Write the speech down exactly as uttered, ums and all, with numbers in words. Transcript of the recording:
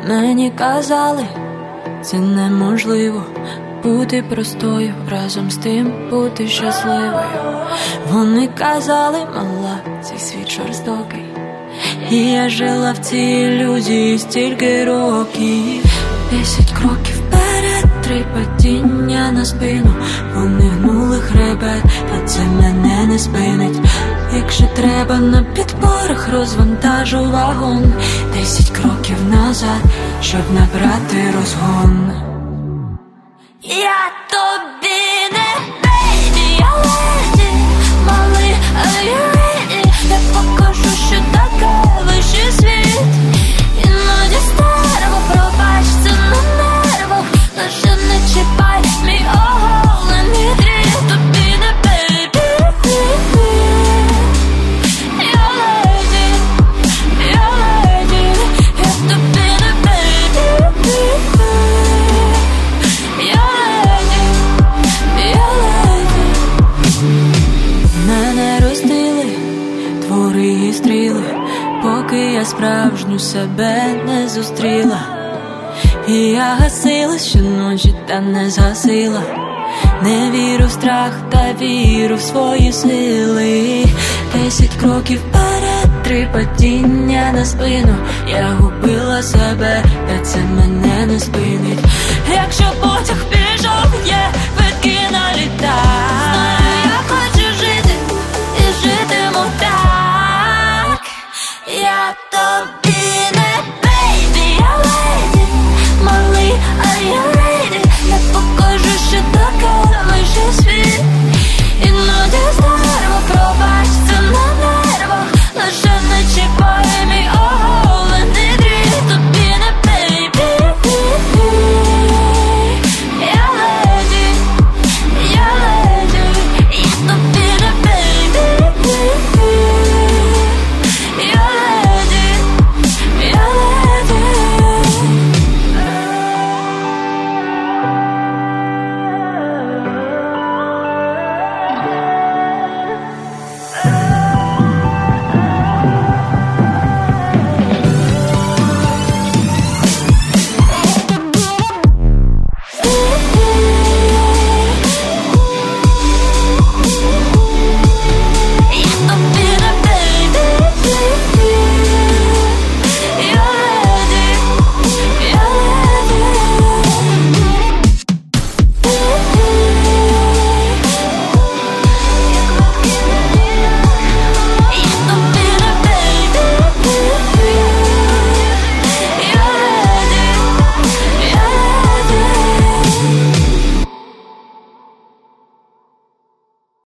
Мені казали, це неможливо бути простою, разом з тим бути щасливою. Вони казали, мала, цей світ жорстокий, і я жила в цій ілюзії стільки років. Десять кроків вперед, три падіння на спину. Вони гнули хребет, та це мене не спинить. Якщо треба, на підпорах розвантажу вагон. Десять кроків назад, щоб набрати розгон. Я тобі не бейбі, я леді, малий, are you ready? Я покажу, що таке вищий світ. Іноді стерво, пробач, це на нервах. Лише не чіпай мій оголений дріт. Тобі не бейбі, я леді, я леді. Я тобі не бейбі, я леді, я леді. Мене розділи твори і стріли, поки я справжню себе не зустріла. І я гасила щоночі, та не згасила. Не вірю в страх, та вірю в свої сили. Десять кроків вперед, три падіння на спину. Я губила себе, та це мене не спинить. Якщо потяг пішов, є